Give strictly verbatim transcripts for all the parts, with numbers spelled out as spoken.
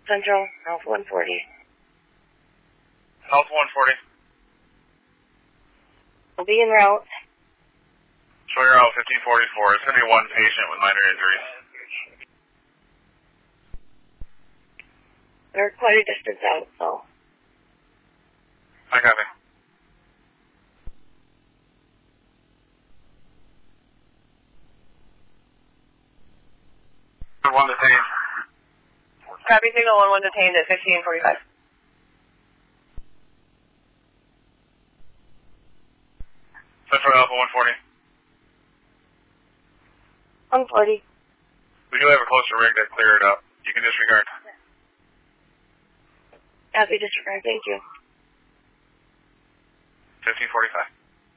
Central, Alpha one forty. Alpha one forty. Will be en route. Show your out fifteen forty-four. It's going to be one patient with minor injuries. They're quite a distance out, so. I copy. One detained. Copy signal one one detained at fifteen forty-five. Central Alpha one forty. one forty. We do have a closer rig that cleared up. You can disregard. Copy, disregard. Thank you. fifteen forty-five.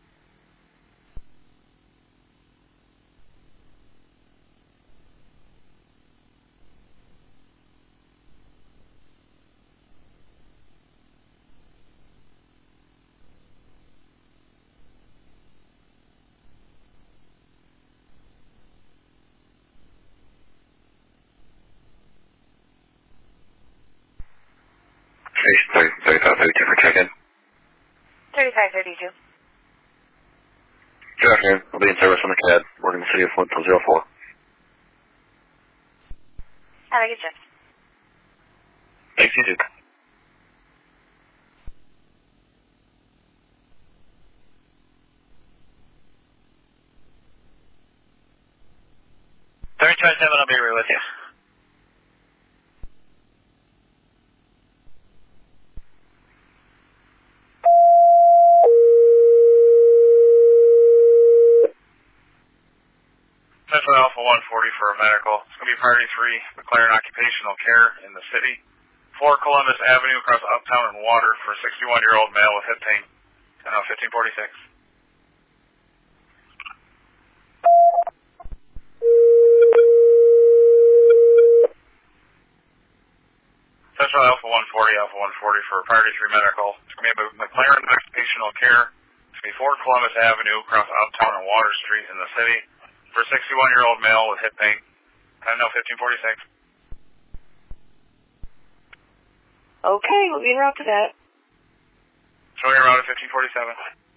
thirty-five thirty-two for check-in. thirty-five thirty-two. Good afternoon. I'll be in service on the C A D, working the city of Flint till zero four. Have a good shift. Thanks, you too. thirty twenty-seven, I'll be right with you. Central Alpha one forty for a medical. It's going to be Priority three, McLaren Occupational Care in the city. four Columbus Avenue across Uptown and Water for a sixty-one-year-old male with hip pain. I know, fifteen forty-six. Central Alpha one forty, Alpha one forty for Priority three medical. It's going to be McLaren Occupational Care. It's going to be four Columbus Avenue across Uptown and Water Street in the city. For a sixty-one-year-old male with hip pain. I know, fifteen forty-six. Okay, we'll be en route to that. Showing your route at fifteen forty-seven.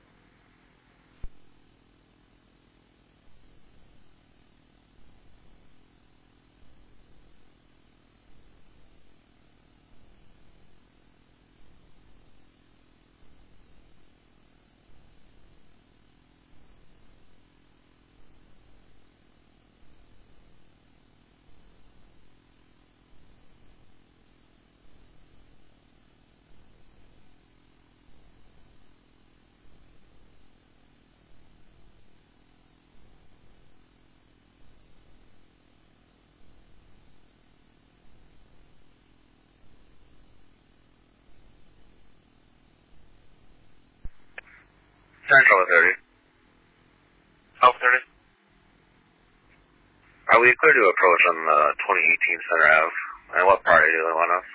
Central thirty. Alpha thirty. Are we clear to approach on the twenty eighteen Center Ave? And what priority do they want us?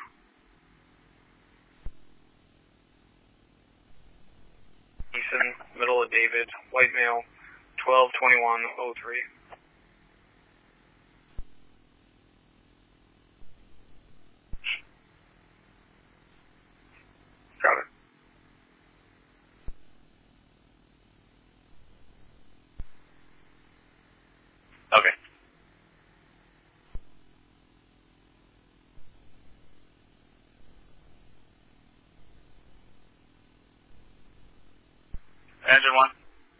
Easton, middle of David, white male, twelve twenty-one oh three. Got it. Okay. Engine one.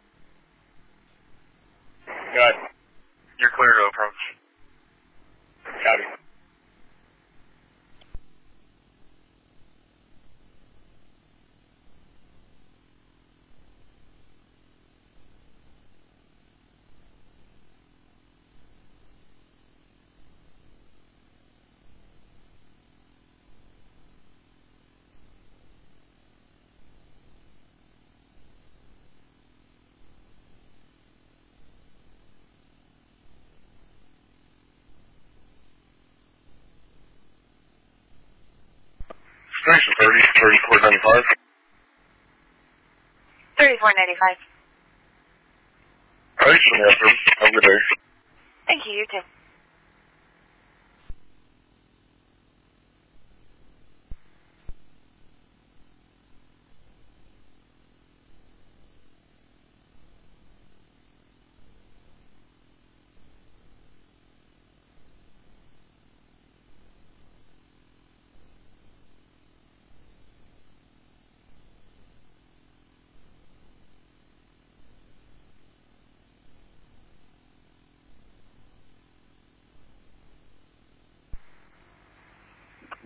Good. You're clear to approach. Copy. Station thirty, thirty-four ninety-five. thirty-four ninety-five. All right, so have a good day. Thank you, you too.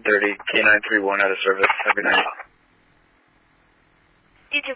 thirty, K nine three one out of service. Have a good night. You too.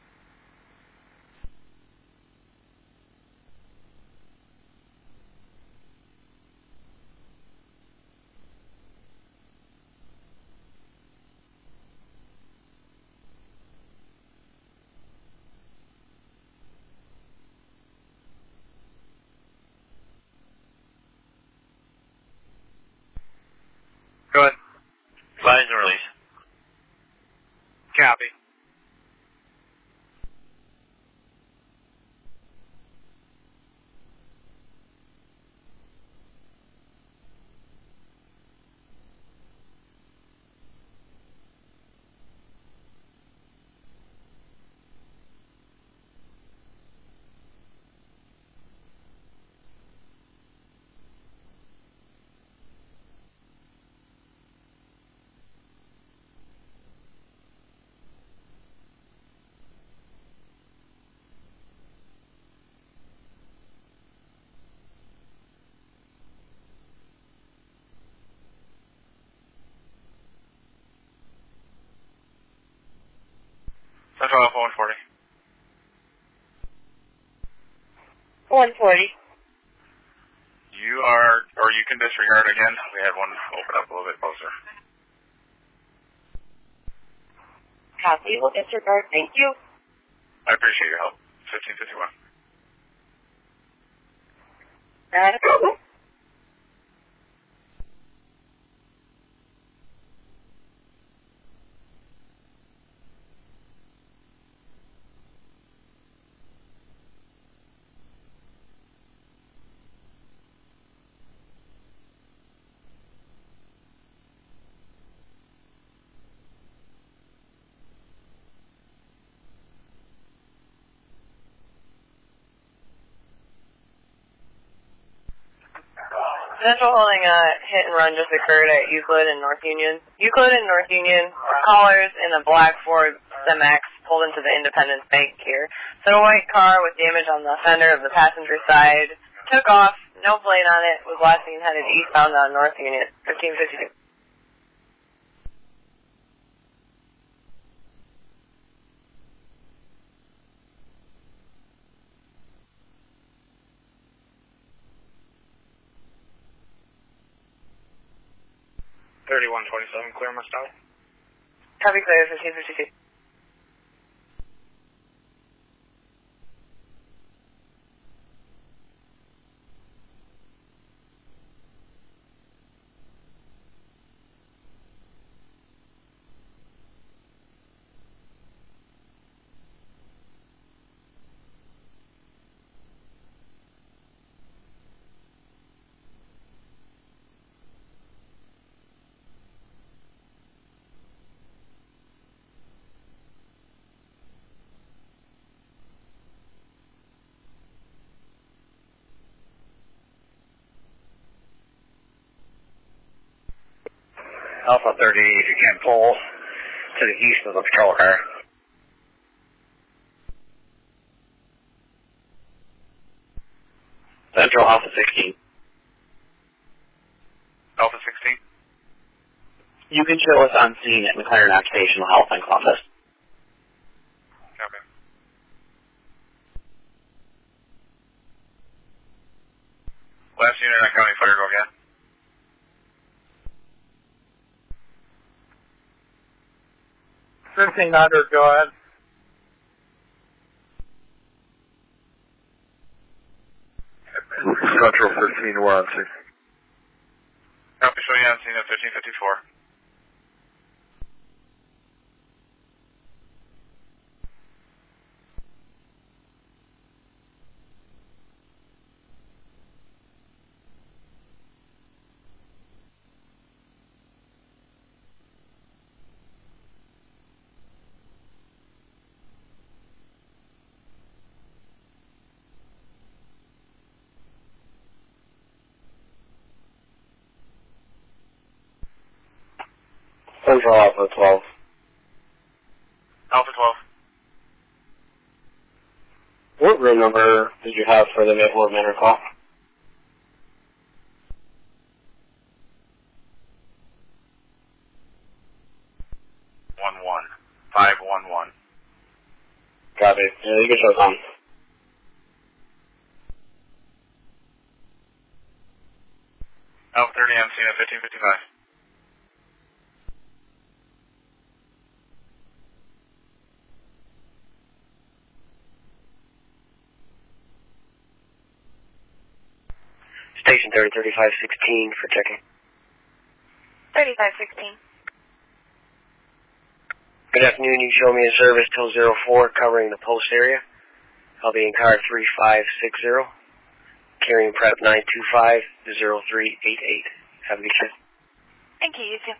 Go ahead. Flags and release. Copy. Central Alpha one forty. one forty. You are, or you can disregard again. We had one open up a little bit closer. Copy. We'll disregard. Thank you. I appreciate your help. fifteen fifty-one. Not a problem. Central holding a hit and run just occurred at Euclid and North Union. Euclid and North Union, callers in a black Ford Semax pulled into the Independence Bank here. So a white car with damage on the fender of the passenger side took off, no plate on it, was last seen headed eastbound on North Union, fifteen fifty-two. thirty-one twenty-seven, clear my stop. Copy clear, fifteen fifty-two. Alpha thirty, if you can pull to the east of the patrol car. Central Alpha sixteen. Alpha sixteen. You can show us on scene at McLaren Occupational Health in Columbus. Okay. Last unit on County Fire, go again. fifteen hundred, go ahead. Central fifteen, we're on scene. Copy, show you on scene at fifteen fifty-four. Central Alpha twelve. Alpha twelve. What room number did you have for the Maplewood Manor call? Copy. Yeah, you can show us on. Alpha thirty, I'm seeing at fifteen fifty-five. Station thirty, thirty-five sixteen for checking. thirty-five sixteen. Good afternoon, you show me a service till zero four covering the post area. I'll be in car three five six zero, carrying prep nine two five to zero three eight eight. Have a good shift. Thank you, you too.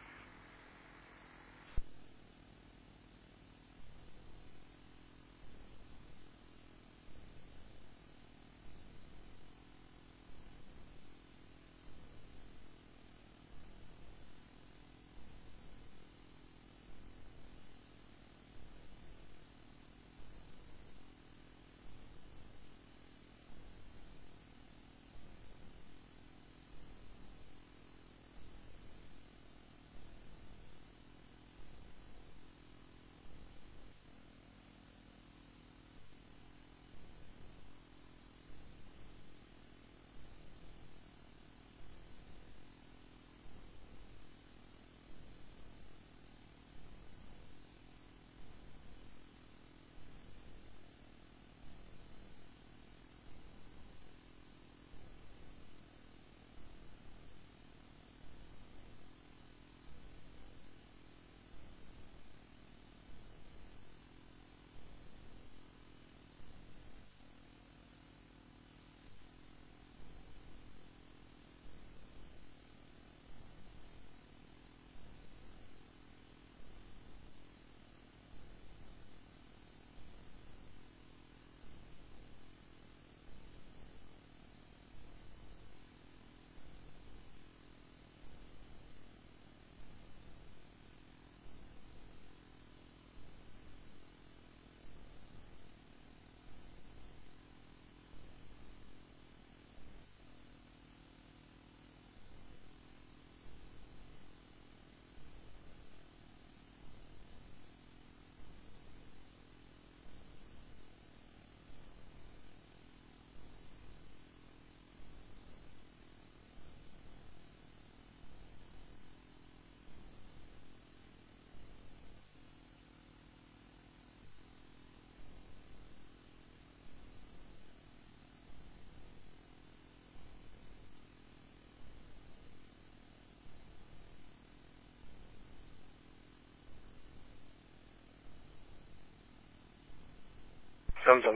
Something.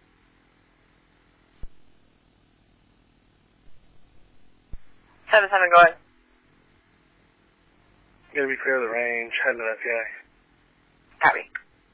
Seven seven, go ahead. Gotta be clear of the range, heading to F B I. Copy.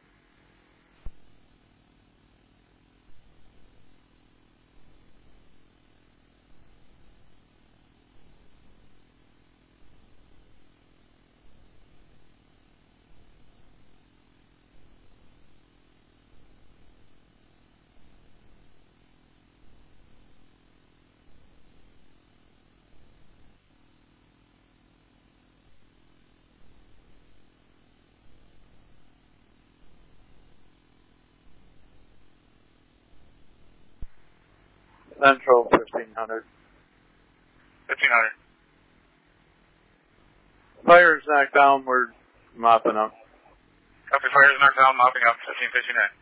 Central, fifteen hundred. fifteen hundred. Fire's knocked down, we're mopping up. Copy, fire is knocked down, mopping up, fifteen fifty-nine.